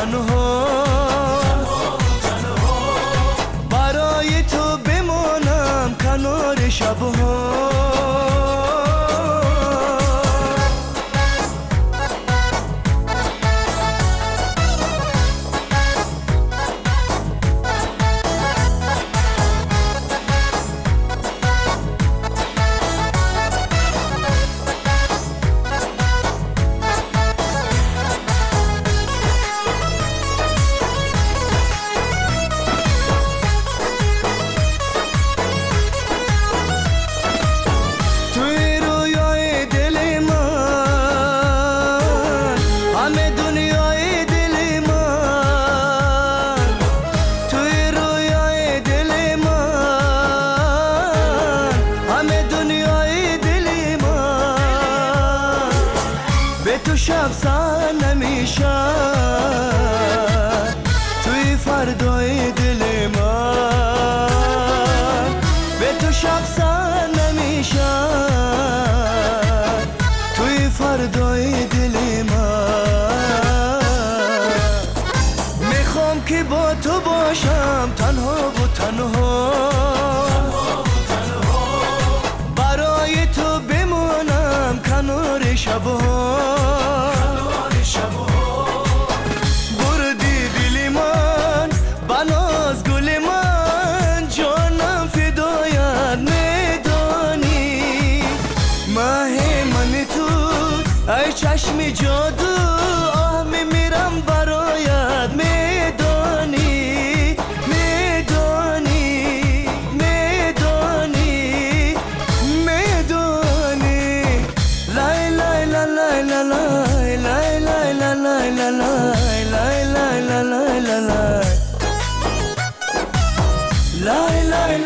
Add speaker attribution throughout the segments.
Speaker 1: تنها برای تو بمانم کنار شبها شب سر نمیشن توی فردای دل من به تو شب سر نمیشن توی فردای دل من میخوام که با تو باشم تنها و تنها برای تو بمونم کنار شبها ای چشم جادو آه میمیرم برایت میدانی میدانی میدانی میدانی لای لای لای لای لای لای لای لای لای لای لای لای لای لای لای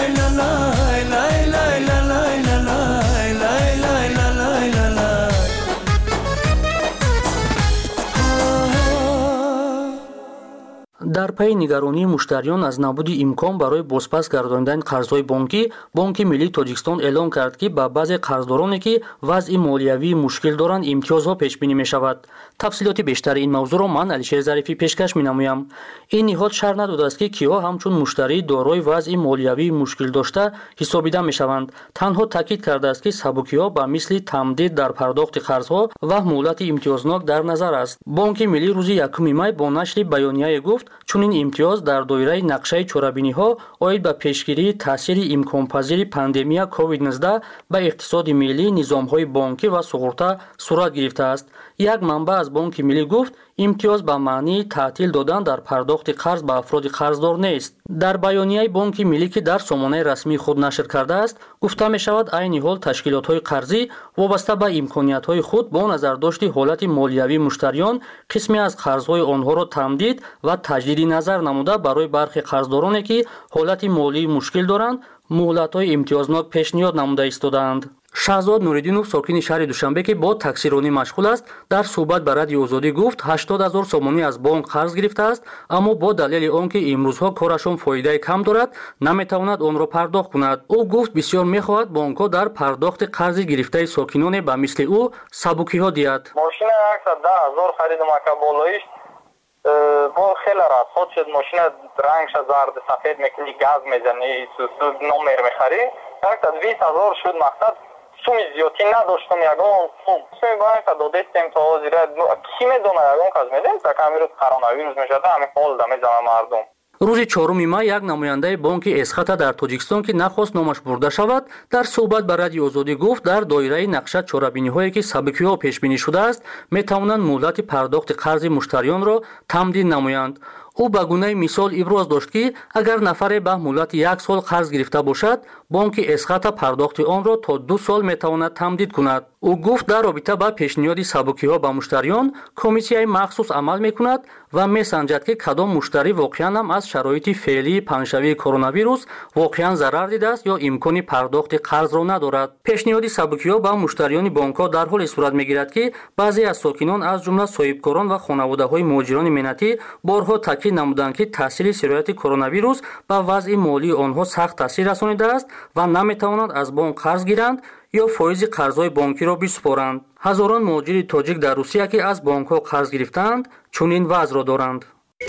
Speaker 2: дар пайи нигаронии муштариён аз набуди имкон барои бозпас гардонидан қарзҳои бонкӣ Бонки Миллии Тоҷикистон эълон кард, ки ба баъзе қарздороне ки вазъи молиявӣ мушкил доранд имтиёзҳо пешбинӣ мешавад. тафсилоти бештари ин мавзӯъро ман Алишер Зарифӣ пешкаш менамоям. ин ниҳод шарҳ надодааст, ки киҳо ҳамчун муштарии дорои вазъи молиявӣ мушкил дошта ҳисобида мешаванд. танҳо таъкид кардааст, ки сабукиҳо ба мисли тамдид дар пардохти қарзҳо ва муҳлати имтиёзнок дар назар аст. Бонки Миллӣ рӯзи 1 май бо нашри байонияе гуфт, чунин имтиёз дар доираи нақшаи чорабиниҳо оид ба пешгирии таъсири имконпазири пандемия COVID-19 ба иқтисоди миллӣ, низомҳои бонкӣ ва суғурта сурат гирифтааст. як манбаъ аз Бонки Миллӣ гуфт, имтиёз ба маънии таътил додан дар пардохти қарз ба афроди қарздор нест. дар байонияи Бонки Миллӣ, ки дар сомонаи расмии худ нашр кардааст, гуфта мешавад айни ҳол ташкилотҳои қарзӣ вобаста ба имкониятҳои худ бо назардошти ҳолати молиявии муштариён қисме аз қарзҳои онҳоро тамдид ва таҷдиди назар намуда барои бархи қарздороне, ки ҳолати молии мушкил доранд, муҳлатҳои имтиёзнок пешниҳод намуда истодаанд. шаҳзод Нуриддинов, сокини шаҳри Душанбе, ки бо таксиронӣ машғул аст, дар суҳбат ба Радиои Озодӣ гуфт 80 000 сомонӣ аз бонк қарз гирифтааст, аммо бо далели он ки имрӯзҳо корашон фоидаи кам дорад, наметавонад онро пардохт кунад. ӯ гуфт бисёр мехоҳад бонкҳо дар пардохти қарзи гирифтаи сокиноне ба мисли ӯ сабукиҳо диҳад.
Speaker 3: мошина 110 000 харидам ака болоиш бо хеле расход шуд. мошина рангша зард сафед мекунӣ, газ мезанӣ, номер мехарӣ 200 000 шуд. мақсад суми зиёдӣ надоштам. ягон сум суми банка додестем то ҳозира ки медона ягон кас медест ак амирӯз коронавирус мешуда ҳамин ҳол да мезана мардум.
Speaker 2: рӯзи 4 май як намояндаи бонки Эсхата дар Тоҷикистон, ки нахост номаш бурда шавад, дар суҳбат ба Радиои Озодӣ гуфт, дар доираи нақша чорабиниҳое ки сабукиҳо пешбинӣ шудааст, метавонанд муҳлати пардохти қарзи муштариёнро тамдид намоянд. ӯ ба гунаи мисол иброз дошт, ки агар нафаре ба муҳлати 1 сол қарз гирифта бошад, Бонки Эсхата пардохти онро то 2 сол метавонад тамдид кунад. ӯ гуфт, дар робита ба пешниҳоди сабукиҳо ба муштариён комиссияи махсус амал мекунад ва месанҷад, ки кадом муштарӣ воқеан ҳам аз шароити феълии паҳншавии коронавирус воқеан зарар дидааст ё имкони пардохти қарзро надорад. пешниҳоди сабукиҳо ба муштариёни бонкҳо дар ҳоле сурат мегирад, ки баъзе аз сокинон аз ҷумла соҳибкорон ва хонаводаҳои муҳоҷирони миннатӣ борҳо таъкид намуданд, ки таъсири сирояти коронавирус ба вазъи молии онҳо сахт таъсир расонидааст ва наметавонанд аз бонк қарз гиранд یا فایز قرض‌های بانکی را بسپارند. هزاران مهاجر تاجیک در روسیه که از بانک‌ها قرض گرفتند چنین وضع را دارند.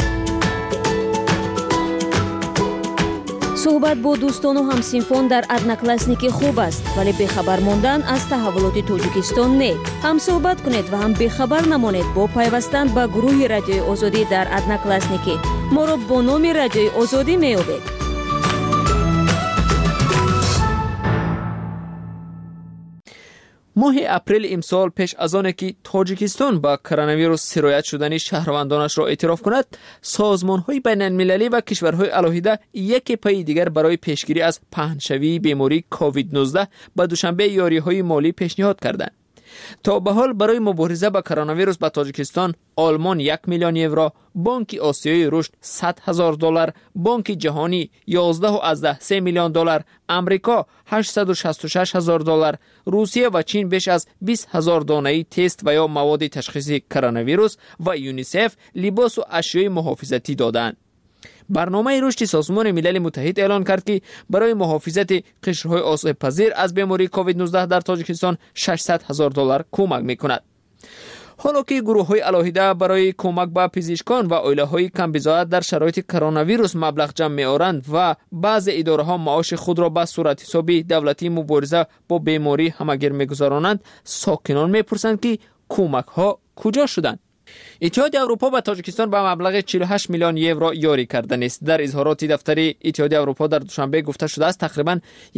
Speaker 4: صحبت با دوستان و همسینفان در одноклассники خوب است، ولی بخبر ماندن از تحولات تاجیکستان نه. هم صحبت کنید و هم بخبر نمانید با پیوستن به گروه رادیوی آزادی در одноклассники. ما را با نام رادیوی آزادی میابید.
Speaker 5: ماه اپریل امسال پیش از آنکه که تاجیکستان با کرونا ویروس سرایت شدن شهروندانش را اعتراف کند، سازمان‌های بین‌المللی و کشورهای الهیده یک پای دیگر برای پیشگیری از پهن‌شوی بیماری کووید 19 به دوشنبه یاری‌های مالی پیشنهاد کردند. تا به حال برای مبارزه با کرونا ویروس به تاجیکستان آلمان 1 میلیون یورو، بانک آسیایی رشد $100,000، بانک جهانی 11.3 میلیون دلار، امریکا $866,000، روسیه و چین بیش از 20,000 دانه تست و یا مواد تشخیصی کرونا ویروس و یونیسف لباس و اشیاء محافظتی دادند. برنامه رشد سازمان ملل متحد اعلان کرد که برای محافظت قشرهای آسیب پذیر از بیماری کووید 19 در تاجیکستان $600,000 کمک میکند. حالا که گروه‌های الهیده برای کمک به پزشکان و عائله‌های کم بضاعت در شرایط کرونا ویروس مبلغ جمع می‌آورند و بعضی اداره‌ها معاش خود را به صورت حسابی دولتی مبارزه با بیماری همگیر می‌گذرانند، ساکنان می‌پرسند که کمک‌ها کجا شدند؟ اتحاد اروپا به تاجیکستان به مبلغ 48 میلیون یورو یاری کردن است. در اظهارات دفتر اتحاد اروپا در دوشنبه گفته شده است تقریباً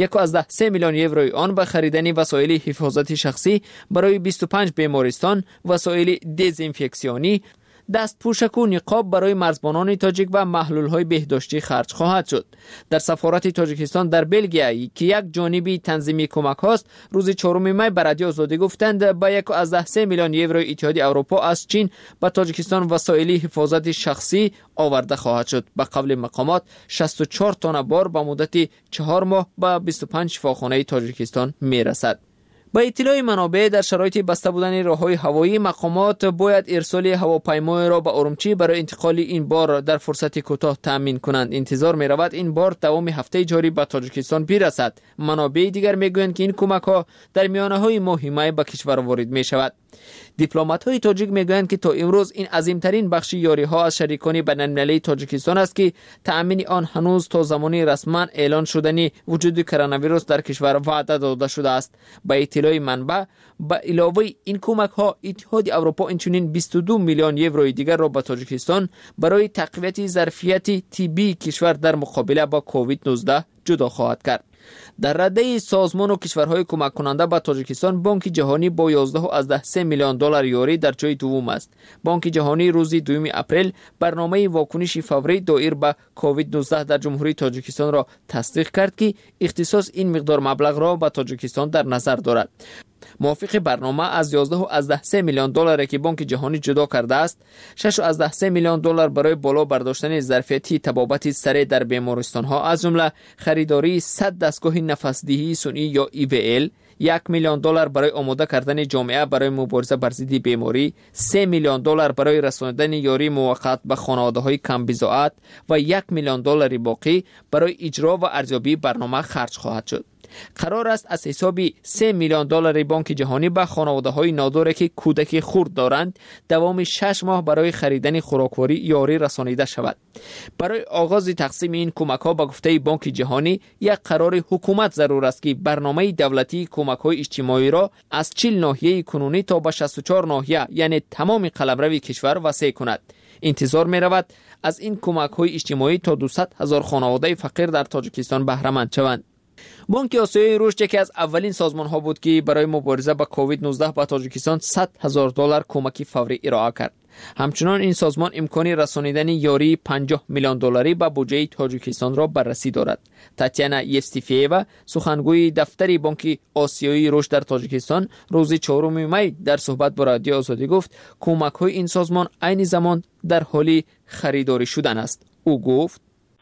Speaker 5: 1.3 میلیون یورو آن به خریدن وسایل حفاظت شخصی برای 25 بیمارستان، وسایل دزینفکسیونی، دستپوشک و نقاب برای مرزبانان تاجیک و محلول‌های بهداشتی خرج خواهد شد. در سفارت تاجیکستان در بلژیم که یک جانبی تنظیمی کمک هاست، روز 4 می به رادیو آزادی گفتند با 1.3 میلیون یورو اتحاد اروپا از چین به تاجیکستان وسایل حفاظت شخصی آورده خواهد شد. به قول مقامات 64 تن بار به مدت 4 ماه به 25 شفاخانه تاجیکستان میرسد. با اطلاع منابع در شرایط بسته بودن راه‌های هوایی، مقامات باید ارسال هواپیمای را به ارومچی برای انتقال این بار در فرصت کوتاه تامین کنند. انتظار می رود این بار دوام هفته جاری به تاجیکستان برسد. منابع دیگر میگویند که این کمک‌ها در میانه‌های ماه می به کشور وارد می شود. دیپلمات‌های تاجیک میگویند که تا امروز این عظیم‌ترین بخش یاری‌ها از شریکان بین‌المللی تاجیکستان است که تأمین آن هنوز تا زمانی رسما اعلان شدنی وجود کرونا ویروس در کشور وعده داده شده است. با اطلاع منبع با علاوه این کمک‌ها اتحاد اروپا اینچنین 22 میلیون یورو دیگر را به تاجیکستان برای تقویت ظرفیت طبی کشور در مقابله با کووید 19 جدا خواهد کرد. در رده سازمان و کشورهای کمک کننده به تاجیکستان، بانک جهانی با 11.3 میلیون دلار یوری در جای دوم است. بانک جهانی روز 2 اپریل برنامه واکنش فوری دایر به کووید 19 در جمهوری تاجیکستان را تصدیق کرد که اختصاص این مقدار مبلغ را به تاجیکستان در نظر دارد. موافق برنامه از 11.3 میلیون دلار که بانک جهانی جدا کرده است، 6.3 میلیون دلار برای بالا برداشتن ظرفیت طبابت سریع در بیمارستان ها از جمله خریداری 100 دستگاه نفس‌دهی صنعی یا EVL، 1 میلیون دلار برای آماده کردن جامعه برای مبارزه بر ضد بیماری، 3 میلیون دلار برای رساندن یاری موقت به خانواده‌های کم بضاعت و 1 میلیون دلار باقی برای اجرا و ارزیابی برنامه خرج خواهد شد. قرار است از حساب 3 میلیون دلار بانک جهانی به خانواده‌های ناداری که کودک خرد دارند دوام 6 ماه برای خریدن خوراکواری یاری رسانیده شود. برای آغاز تقسیم این کمک‌ها به گفته بانک جهانی یک قرار حکومت ضرور است که برنامه دولتی کمک‌های اجتماعی را از 40 ناحیه کنونی تا به 64 ناحیه یعنی تمام قلمرو کشور وسیع کند. انتظار می رود از این کمک‌های اجتماعی تا 200,000 خانواده فقیر در تاجیکستان بهره مند شوند. بانک آسیایی رشد یکی از اولین سازمان‌ها بود که برای مبارزه با کووید 19 به تاجیکستان $100,000 کمک فوری ارائه کرد. همچنان این سازمان امکان رسانیدن یاری 50 میلیون دلاری به بودجه تاجیکستان را بررسی دارد. تاتیانا یفستیفیوا، سخنگوی دفتر بانک آسیایی رشد در تاجیکستان، روز 4 می در صحبت با رادیو آزادی گفت کمک‌های این سازمان عین زمان در حال خریداری شدن است. او گفت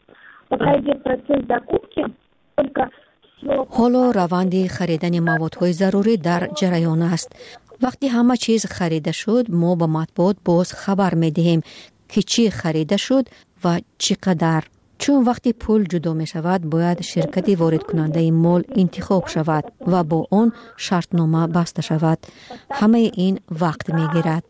Speaker 4: حالا روند خریدن موادهای ضروری در جریان است. وقتی همه چیز خریده شد، ما به مطبوعات باز خبر می دهیم که چی خریده شد و چقدر. چون وقتی پول جدا می شود باید شرکت وارد کننده مال انتخاب شود و با آن شرطنامه بسته شود. همه این وقت می گیرد.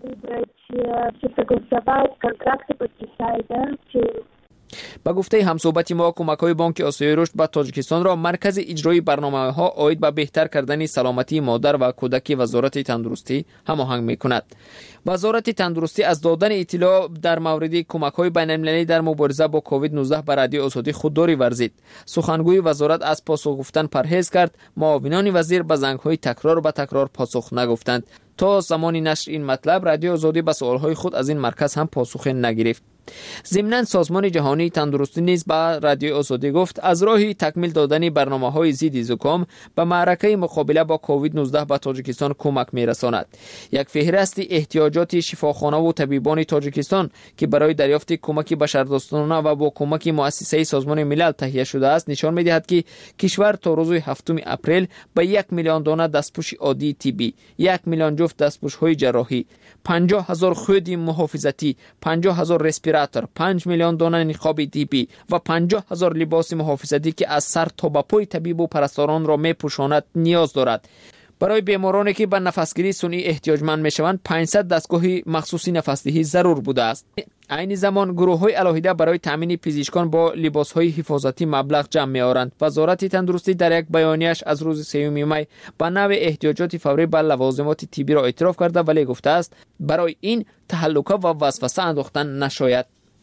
Speaker 5: با گفته همصحبت ما، کمک‌های بانک آسیای رشد به تاجیکستان را مرکز اجرایی برنامه‌ها عاید به بهتر کردن سلامتی مادر و کودک وزارت تندرستی هماهنگ می‌کند. وزارت تندرستی از دادن اطلاع در مورد کمک‌های بین‌المللی در مبارزه با کووید 19 به رادیو آزادی خودداری ورزید. سخنگوی وزارت از پاسخ گفتن پرهیز کرد. معاونان وزیر به زنگ‌های تکرار به تکرار پاسخ نگفتند. تا زمان نشر این مطلب رادیو آزادی به سوال‌های خود از این مرکز هم پاسخ نگرفت. ضمناً سازمان جهانی تندرستی نیز به رادیو آزادی گفت از راهی تکمیل دادن برنامه‌های ضد زکام به معرکه مقابله با کووید 19 به تاجیکستان کمک می‌رساند. یک فهرست احتیاجات شفاخانه و طبیبان تاجیکستان که برای دریافت کمک بشردوستانه و با کمک مؤسسه سازمان ملل تهیه شده است نشان می‌دهد که کشور تا روز 7 اپریل به 1 میلیون دانه دستپوش عادی طبی، 1 میلیون جفت دستپوش‌های جراحی، 50,000 خودی محافظتی، 50,000 رسپیراتور، 5 میلیون دانه نقاب طبی و 50,000 لباس محافظتی که از سر تا به پای طبیب و پرستاران را می‌پوشاند نیاز دارد. برای بیمارانی که به نفسگیری صنعی احتیاجمند می‌شوند 500 دستگاه مخصوصی نفسدهی ضرور بوده است. عین زمان گروه‌های علاهیده برای تامین پزشکان با لباس‌های حفاظتی مبلغ جمع می‌آورند. وزارت تندرستی در یک بیانیه‌اش از روز 3 می به نوع احتیاجات فوری به لوازمات طبی را اعتراف کرده ولی گفته است برای این تهلکه و وسوسه انداختن نشاید.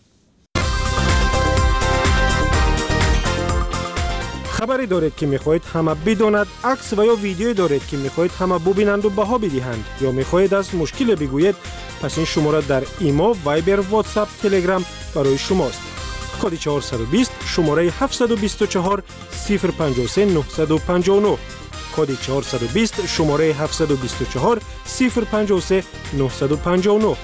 Speaker 6: خبری دارید که می‌خواهید همه بداند، عکس و یا ویدیویی دارید که می‌خواهید همه ببینند و بها بدهند یا می‌خواهید از مشکل بگویید، پس این شماره در ایما، وایبر، واتساپ، تلگرام برای شماست. کد 420 شماره 724 053 959. کد 420 شماره 724 053 959.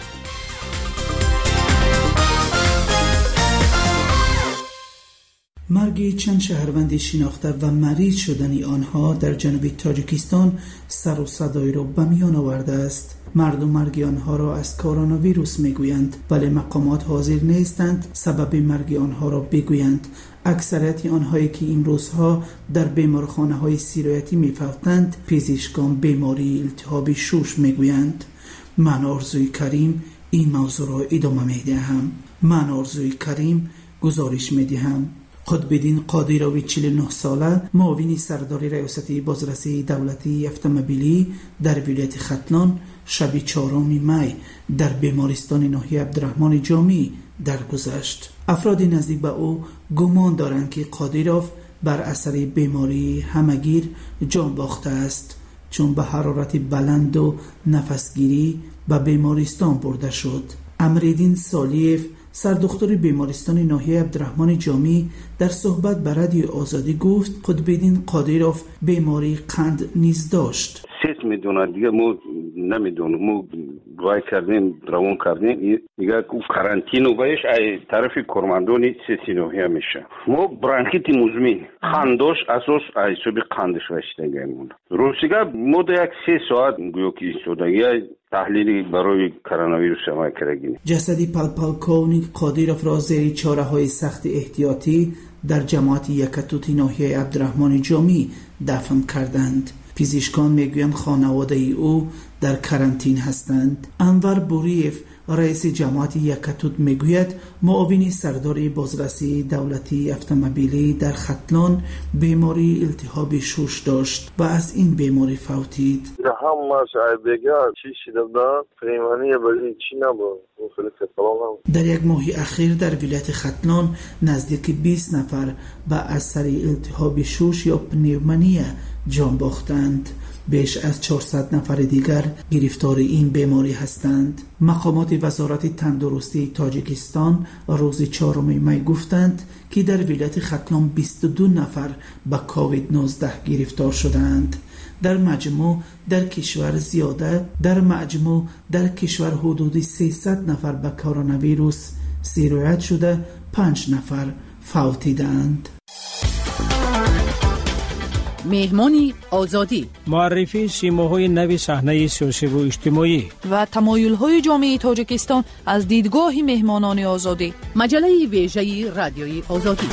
Speaker 7: مرگ چند شهروند شناخته و مریض شدن آنها در جنوب تاجیکستان سر و صدای را به میان آورده است. مردم مرگ آنها را از کرونا ویروس میگویند ولی مقامات حاضر نیستند سبب مرگ آنها را بگویند. اکثریت آنهایی که این روزها در بیمارخانه‌های سرایتی میفوتند پزشکان بیماری التهاب شوش میگویند. من آرزوی کریم این موضوع را ادامه میدهم. من آرزوی کریم گزارش میدهم. قطبالدین قادیروی 49 ساله معاون سردار ریاست بازرسی دولتی اتومبیلی در ولایت ختلان شب 4 می در بیمارستان ناحیه عبدالرحمن جامی درگذشت. افراد نزدیک به او گمان دارند که قادیروف بر اثر بیماری همگیر جان باخته است چون به حرارت بلند و نفسگیری به بیمارستان برده شد. امرالدین سالیف سردختر بیمارستان ناحیه عبدالرحمن جامی در صحبت به رادیو آزادی گفت قطبالدین قادیروف بیماری قند نیز داشت.
Speaker 8: سیت میدونه دیگه ما نمیدونم، ما رای کردیم روان کردیم دیگه کارانتین و بایش ای طرف کرماندونی سیسینوهی میشه. ما برانکیت مزمن خندوش اساس ای سوبی قندش وشتگیمون روسیگا ما یک 3 ساعت گویا که استودگی تحلیلی برای کرونا ویروس ما کردیم.
Speaker 7: جسدی پلپلکونی قادیروف را زیر چاره‌های سخت احتیاطی در جماعت یکتوت ناحیه عبدالرحمن جامی دفن کردند. پزشکان میگویند خانواده او در کرانتین هستند. انور بوریف رئیس جماعت یکتوت میگوید معاون سردار بازرسی دولتی اتومبیلی در ختلان بیماری التهاب شوش داشت و از این بیماری فوتید. در یک ماه اخیر در ولایت ختلان نزدیک 20 نفر به اثر التهاب شوش یا پنیومونیا جان باختند. بیش از 400 نفر دیگر گرفتار این بیماری هستند. مقامات وزارت تندرستی تاجیکستان روز 4 می گفتند که در ولایت ختلان 22 نفر به کووید 19 گرفتار شدند. در مجموع در کشور حدود 300 نفر به کرونا ویروس سرایت شده، 5 نفر فوتیدند.
Speaker 9: مهمان آزادی،
Speaker 10: معرفی سیماهای نو صحنه سیاسی و اجتماعی
Speaker 9: و تمایل‌های جامعه تاجیکستان از دیدگاه مهمانان آزادی. مجله ویژه رادیوی آزادی.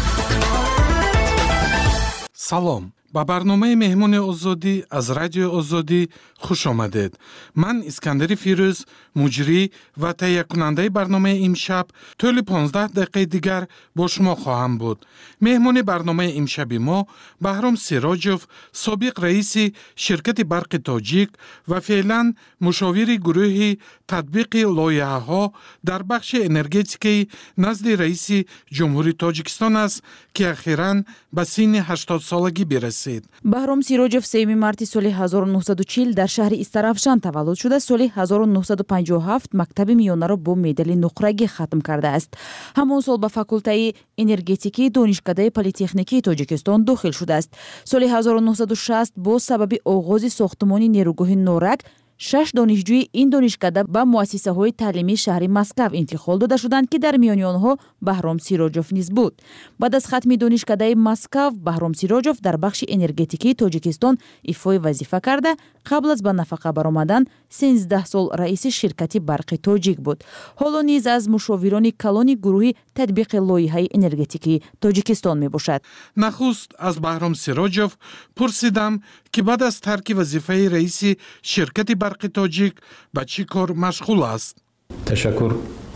Speaker 11: سلام. با برنامه مهمان آزادی از رادیو آزادی خوش آمدید. من اسکندر فیروز، مجری و تهیه کننده برنامه امشب، طول 15 دقیقه دیگر با شما خواهم بود. مهمان برنامه امشب ما بهرام سیراجوف، سابق رئیس شرکت برق تاجیک و فعلا مشاور گروه تطبیق لایحه‌ها در بخش انرژتیکی نزد رئیس جمهوری تاجیکستان است که اخیراً به سن 80 سالگی برسید.
Speaker 12: بهرام سیراجوف 3 مارت سال 1940 در شهر استرافشان تولد شده. سال 1957 مکتب میانه را با مدال نقرگی ختم کرده است. همان سال به فاکولته انرژتیکی دانشکده پلی‌تکنیکی تاجیکستان داخل شده است. سال 1960 با سبب آغاز ساختمان نیروگاه نورک 6 دانشجوی این دانشکده به مؤسسه‌های تعلیمی شهر مسکو انتقال داده شدند که در میان آنها بهرام سیراجوف نیز بود. بعد از ختم دانشکده مسکو، بهرام سیراجوف در بخش انرژتیکی تاجیکستان ایفای وظیفه کرده. قبل از به نفقه برآمدن 13 سال رئیس شرکت برق تاجیک بود. حالا نیز از مشاوران کلان گروه تطبیق لایحه انرژتیکی تاجیکستان میباشد.
Speaker 11: نخست از بهرام سیراجوف پرسیدم که بعد از ترک وظیفه رئیس شرکت برق تاجیک به چی کار مشغول است؟
Speaker 13: تشکر.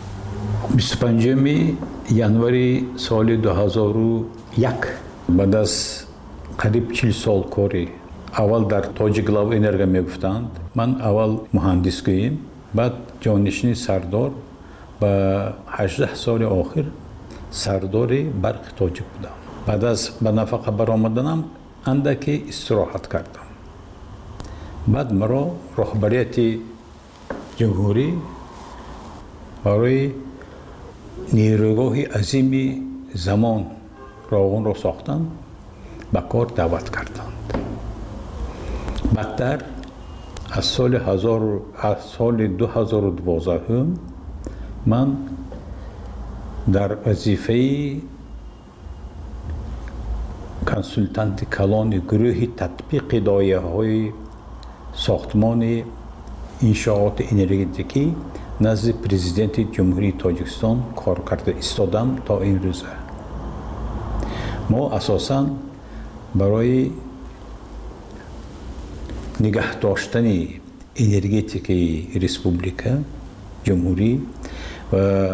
Speaker 13: 25 январи سال 2001 بعد از قریب 40 سال کاری اول در تاجیک لاو انرژی میگفتند. من اول مهندس گویم، بعد جانشین سردار و 18 سال آخر سردار برق تاجیک بودم. بعد از به نفقه برآمدنم اندکی استراحت کردم. بعد مرا رهبریت جمهوری برای نیروگاه عظیم زمان راغون را ساختند، به کار دعوت کردند. بعدتر از سال 2012 من در وظیفه کنسولتانت کلان گروه تطبیق لایحه‌های ساختمان انشاءات انرژتیکی نزد پرزیدنت جمهوری تاجیکستان کار کرده ایستادم تا این روزه. ما اساساً برای نگه داشتن انرژتیکی ریسپوبلیکا جمهوری و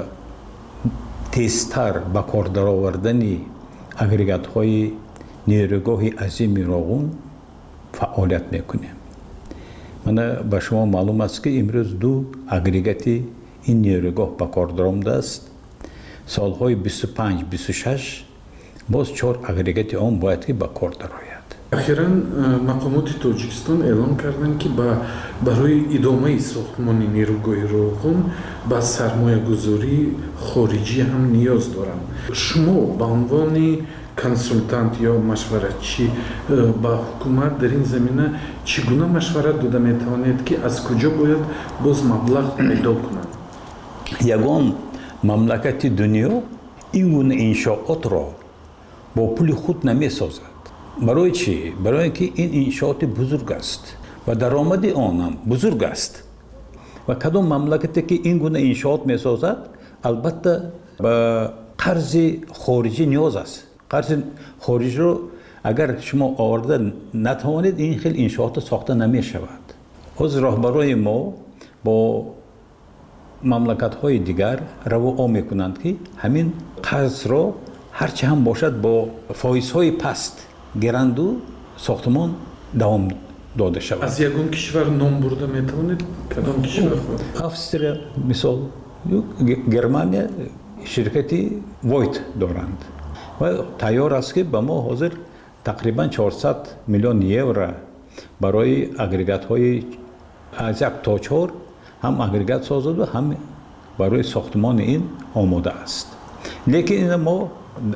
Speaker 13: تیزتر به کار درآوردن اگریگات‌های نیروگاه عظیم راغون فعالیت میکنیم. من به شما معلوم است که امروز 2 اگریگات این نیروگاه به کار درآمده است. سالهای 25-26 باز 4 اگریگات آن باید که به کار درآید.
Speaker 11: اخیراً مقامات تاجیکستان اعلام کردند که برای ادامه ساختمان نیروگاه راغون با سرمایه گذاری خارجی هم نیاز دارند. شما به عنوان کنسولتانت یا مشورتچی با حکومت در این زمینه چگونه مشورت داده میتوانید که از کجا باید باز مبلغ پیدا کنند؟
Speaker 13: یگان مملکت دنیا این گونه انشاءات را با پول خود نمیسازد. برای چی؟ برای اینکه این انشاءات بزرگ است و درآمد آن هم بزرگ است و کدام مملکتی که این گونه انشاءات میسازد البته به قرض خارجی نیاز است. قرض خارجی رو اگر شما آورده نتوانید این خیلی انشاءات ساخته نمی شود. از راهبرای ما با مملکت‌های دیگر روا میکنند که همین قرض را هرچه هم باشد با فایزهای پست گرند و ساختمان دوام داده شود.
Speaker 11: از یگان کشور نام برده میتوانید؟ کدام کشور؟
Speaker 13: افسریا مثال، گرمانیا شرکتی وایت دارند و تیار است که به ما حاضر تقریبا 400 میلیون یورو برای اگریگات های از 1 تا 4 هم اگریگات سازد و هم برای ساختمان این آماده است. لیکن ما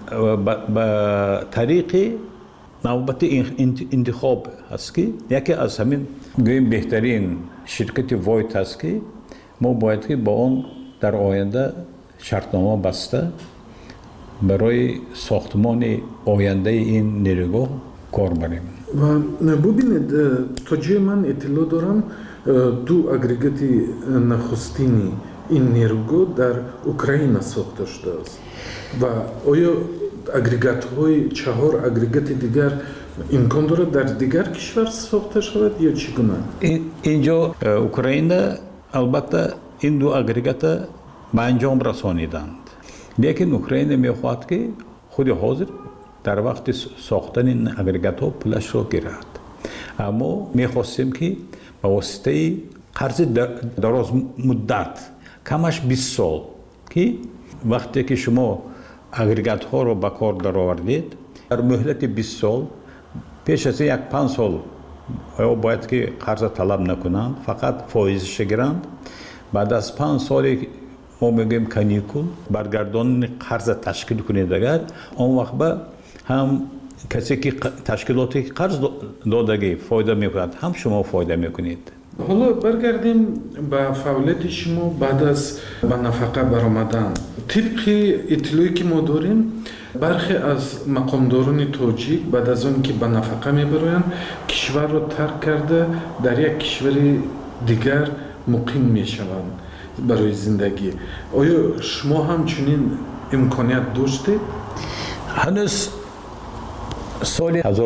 Speaker 13: به طریق نوبت انتخاب هست که یکی از همین گویم بهترین شرکت وایت هست که ما باید که با آن در آینده شرطنامه بسته برای ساختمان آینده این نیروگاه کار بریم.
Speaker 11: و ببینید تا جای من اطلاع دارم دو اگریگاتی نخستینی این نیروگاه در اوکراین ساخته شده است و آیا اگریگات های 4 اگریگات دیگر امکان دارد در دیگر کشور ساخته شود یا چگونه؟
Speaker 13: اینجا اوکراین البته این دو اگریگات به انجام رسانیدند، لیکن اوکراین میخواهد که خود حاضر در وقت ساختن این اگریگات ها پولش را گیرد. اما میخواستیم که به واسطه قرض دراز مدت کمش 20 سال که وقتی که شما اگریگات ها را به کار درآوردید در مهلت 20 سال پیش از 5 سال باید که قرض طلب نکنند، فقط فایزش گیرند. بعد از 5 سال ما میگیم کانیکول برگردان قرض تشکیل کنید، اگر اون وقت به هم کسی که تشکیلاتی قرض دادگی فایده میکند هم شما فایده میکنید.
Speaker 11: حالا برگردیم به فعالیت شما بعد از به نفقه برآمدن. طبق اطلاعی که ما داریم برخی از مقامداران تاجیک بعد از آن که به نفقه میبرند کشور را ترک کرده در یک کشور دیگر مقیم میشوند برای زندگی. آیا شما هم چنین امکانیت داشتید؟
Speaker 13: هنوز سال 1993-95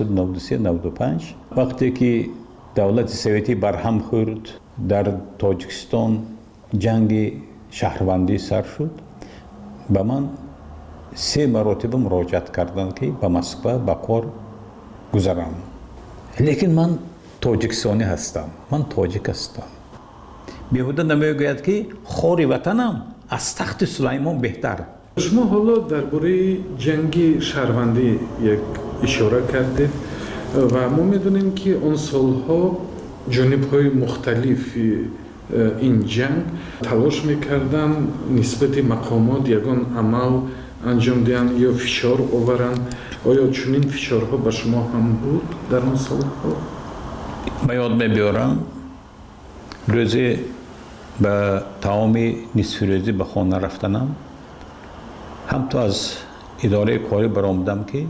Speaker 13: وقتی که دولت سوویتی برهم خورد در تاجیکستان جنگ شهروندی سر شد، به من 3 مرتبه مراجعت کردند که به مسکو به کار گذرم. لیکن من تاجیکستانی هستم، من تاجیک هستم. بیهوده نمیگوید که خاری وطنم از تخت سلیمان بهتر.
Speaker 11: شما حالا درباره جنگ شهروندی یک اشاره کردید و ما میدونیم که اون سالها جانب‌های مختلف این جنگ تلاش میکردن نسبت مقامات یگان عمل انجام دهند یا فشار آورند. آیا چنین فشارها به شما هم بود در اون سالها؟
Speaker 13: به یاد میبیارم روزی به تمام نصف روزی به خانه رفتنم، هم تو از اداره کاری برآمدم که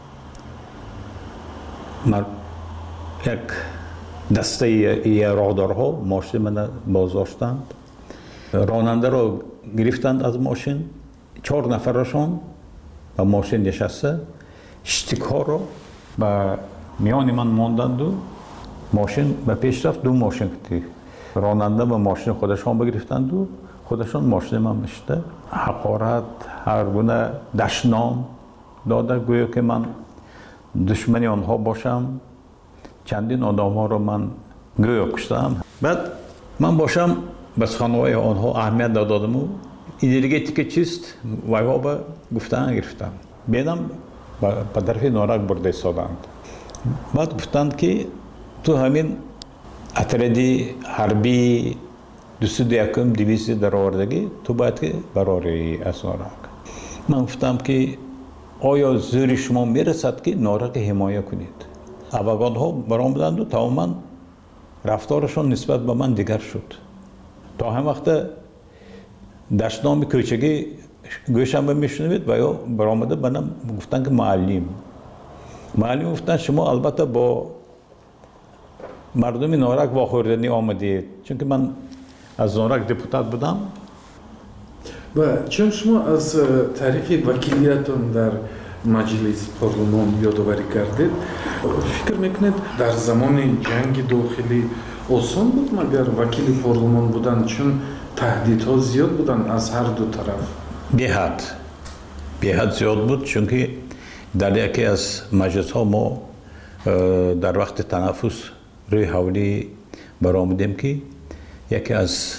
Speaker 13: یک دسته راهدارها ماشین من بازداشتند، راننده را گرفتند از ماشین، 4 نفرشان به ماشین نشسته، اشتکا را به میان من ماندند و ماشین به پیش رفت. 2 ماشین که راننده به ماشین خودشان بگرفتند و خودشان ماشین من میشته، حقارت هر گونه دشنام داده گویا که من دشمنی آنها باشم. چندین آدم ها رو من گویا کشتم. بعد من باشم بس خانواده آنها اهمیت دادم و انرژیتیک چیست وایها به گفتن گرفتم. بیدم به طرف نارک برده ایستادند. بعد گفتند که تو همین اتردی حربی 201 دیویزی در آوردگی تو باید که براری از نارک. من گفتم که آیا زور شما میرسد که نارک حمایه کنید؟ افغان ها برآمدند و تماما رفتارشان نسبت به من دیگر شد. تا هم وقت دشنام کوچگی گوشم میشنوید و یا برآمده بنام گفتن که معلم گفتن شما البته با مردم نارک واخوردنی آمدید، چون که من از نارک دپوتات بودم.
Speaker 11: و چون شما از تاریخ وکیلیتون در مجلس پارلمان یادآوری کردید، فکر میکنید در زمان جنگ داخلی آسان بود مگر وکیل پارلمان بودن، چون تهدیدها زیاد بودن از هر دو طرف؟
Speaker 13: به حد زیاد بود، چون که در یکی از مجلس ها ما در وقت تنفس روی حولی برآمدیم که یکی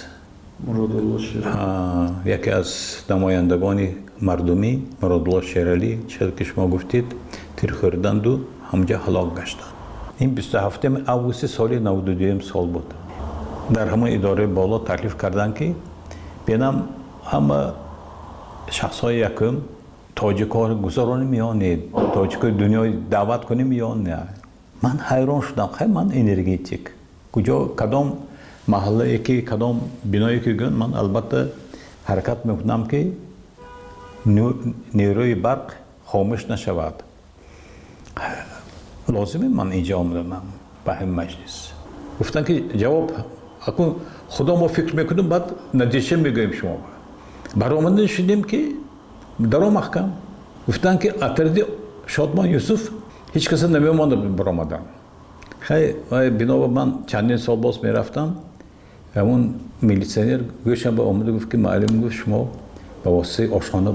Speaker 13: از نمایندگان مردمی مرادالله شیرالی چیزی که شما گفتید تیر خوردند و همجا هلاک گشتند. این 27 آگوست سال 92 سال بود. در همون اداره بالا تکلیف کردند که بینم همه شخصای یکم تاجیک‌ها گذرانی میان تاجیک‌های دنیای دعوت کنیم یا نه. من حیران شدم، خیلی من انرژیتیک کجا کدام محله که کدام بنایی که گن من البته حرکت میکنم که نیروی برق خاموش نشود. لازمه من اینجا آمدم به همین مجلس. گفتن که جواب اکنون خدا ما فکر میکنیم بعد نتیجه میگویم شما. برآمده شدیم که در محکم گفتن که اطرد شادمان یوسف هیچ کس نمی‌مانده برآمدن. خیلی بنا به من چندین سال باز میرفتم همون میلیسیونر گوشم به آمده گفت که معلم گفت شما به واسطه آشخانه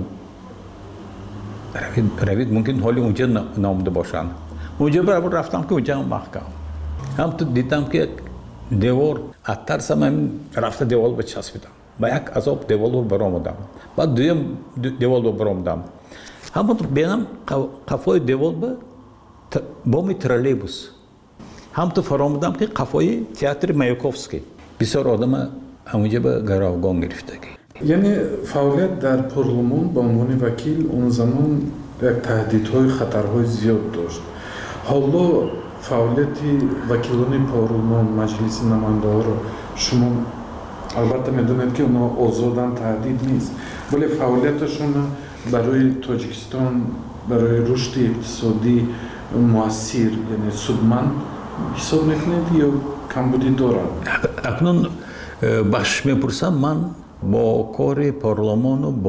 Speaker 13: روید ممکن حالی اونجا نامده باشن. اونجا برابر رفتم که اونجا محکم هم تو دیدم که دیوار اترسم هم رفته دیوار به چسبیدم با یک عذاب دیوار رو برآمدم بعد دویم دیوار رو برآمدم همون بینم قفای دیوار به بامی ترالیبوس هم تو فرامدم که قفای تئاتر مایاکوفسکی بسیار آدم اونجا به گروگان گرفتگی.
Speaker 11: یعنی فعالیت در پارلمان به عنوان وکیل اون زمان یک تهدیدهای خطرهای زیاد داشت. حالا فعالیت وکیلان پارلمان مجلس نماینده ها رو شما البته میدونید که اونا آزادن تهدید نیست ولی فعالیتشون برای تاجیکستان برای رشد اقتصادی مؤثر یعنی سودمند حساب میکنید یا کمبودی دارن؟
Speaker 13: اکنون بخش میپرسم من با کار پارلمان و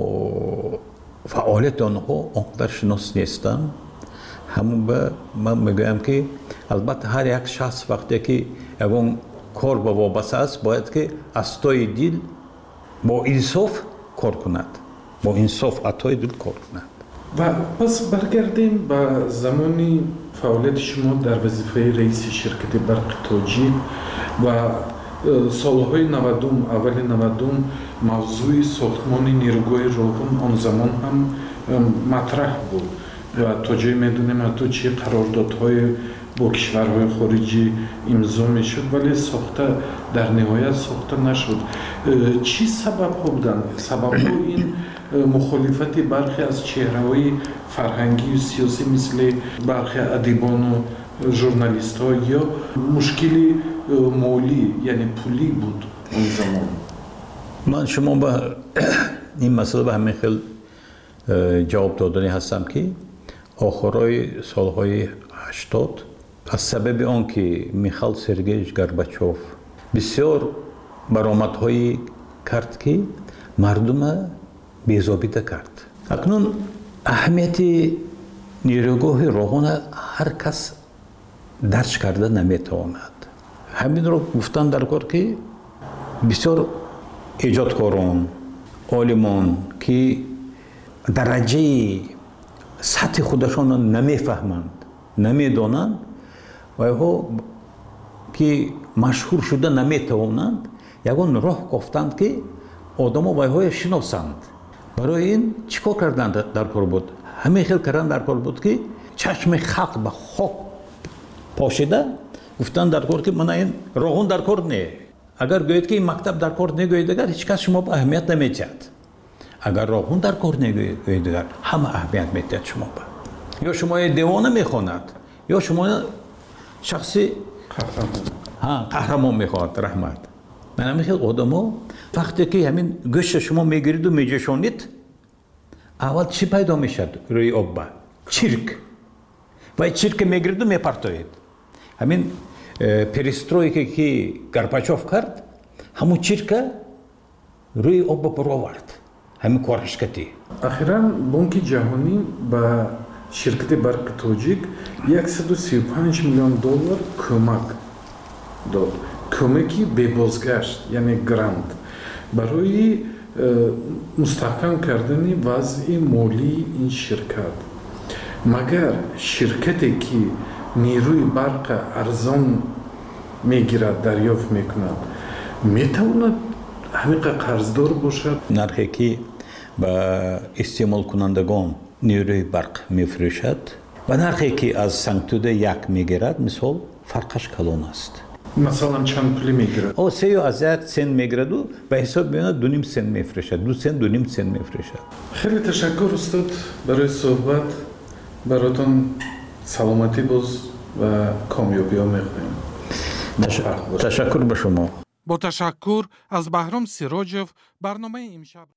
Speaker 13: با فعالیت آنها اونقدر شناس نیستم. همون به من میگویم که البته هر یک شخص وقتی که اون کار با وابسته است باید که از توی دل با انصاف کار کند با انصاف اتای دل کار کند.
Speaker 11: و پس برگردیم به زمانی فعالیت شما در وظیفه رئیس شرکت برق تاجیک و سالهای 90 اول 90 موضوع ساختمان نیروگاه روغن آن زمان هم مطرح بود و تا جایی میدونیم حتی چه قراردادهای با کشورهای خارجی امضا میشد ولی ساخته در نهایت ساخته نشد. چی سبب بودن؟ سبب این مخالفت برخی از چهره‌های فرهنگی و سیاسی مثل برخی ادیبان و ژورنالیست ها یا مشکلی مالی یعنی پولی بود اون زمان؟
Speaker 13: من شما به این مسئله به همین خیلی جواب دادنی هستم که آخرای سالهای 80 از سبب آن که میخائیل سرگییویچ گورباچوف بسیار برآمدهایی کرد که مردم بی‌ضابطه کرد. اکنون اهمیت نیروگاه روغن هر کس درک کرده نمیتواند. همین رو گفتن در کار که بسیار ایجادکاران عالمان که درجه سطح خودشان نمیفهمند نمیدانند و ها که مشهور شده نمیتوانند یگان راه گفتند که آدم ها های شناسند. برای این چیکار کردند در کار بود؟ همه خیلی کردن در کار بود که چشم خلق به خاک پاشیده گفتن در کار که من این روغن در کار نه. اگر گوید که این مکتب در کار نگوید اگر هیچ کس شما به اهمیت نمیدهد. اگر روغن در کار نگوید اگر همه اهمیت میدهد شما به. یا شما دیوانه میخواند یا شما شخصی قهرمان میخواد رحمت. من همین خیلی آدما وقتی که همین گوشت شما میگیرید و میجوشانید اول چی پیدا میشد روی آب؟ چرک. و چرک میگیرید و میپرتوید. همین پریسترویکی که گورباچوف کرد همون چرک روی آب برآورد. همین کارش کردی.
Speaker 11: اخیراً بانک جهانی به شرکت برق تاجیک 135 میلیون دلار کمک داد. کمکی به بازگشت یعنی گرانت برای مستحکم کردن وضع مالی این شرکت. مگر شرکتی که نیروی برق ارزان میگیرد دریافت میکند میتواند همین قرضدار باشد؟
Speaker 13: نرخی که به استعمال کنندگان نیروی برق میفروشد و نرخی که از سنگتوده یک میگیرد مثال فرقش کلان است.
Speaker 11: مثلا چند پولی میگیرد؟
Speaker 13: او 3 سنت میگیرد و به حساب میاد 2.5 سنت میفروشد. 2 سنت 2.5 سنت میفروشد.
Speaker 11: خیلی تشکر استاد برای صحبت. براتون سلامتی باز و کامیابی ها میخوایم.
Speaker 13: تشکر به شما.
Speaker 11: با تشکر از بهرام سیراجوف برنامه امشب